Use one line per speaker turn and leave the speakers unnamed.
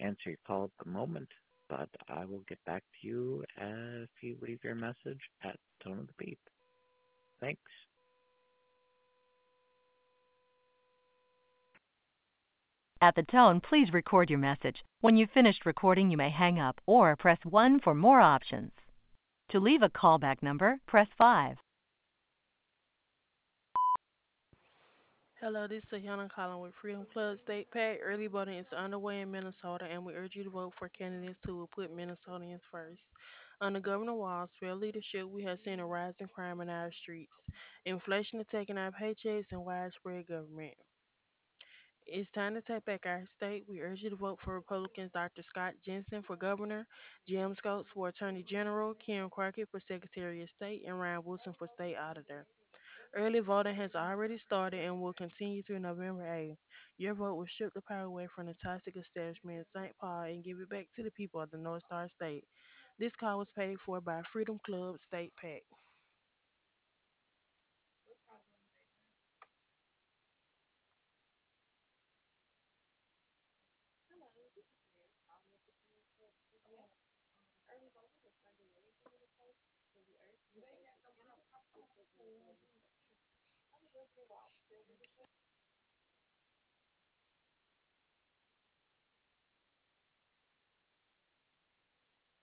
answer your call at the moment, but I will get back to you if you leave your message at the tone of the beep. Thanks.
At the tone, please record your message. When you've finished recording, you may hang up or press 1 for more options. To leave a callback number, press 5.
Hello, this is Ayanna calling with Freedom Club State PAC. Early voting is underway in Minnesota, and we urge you to vote for candidates who will put Minnesotans first. Under Governor Walz's fair leadership, we have seen a rise in crime in our streets, inflation attacking our paychecks, and widespread government. It's time to take back our state. We urge you to vote for Republicans Dr. Scott Jensen for governor, Jim Scopes for attorney general, Karen Crockett for secretary of state, and Ryan Wilson for state auditor. Early voting has already started and will continue through November 8th. Your vote will strip the power away from the toxic establishment in St. Paul and give it back to the people of the North Star State. This call was paid for by Freedom Club State PAC.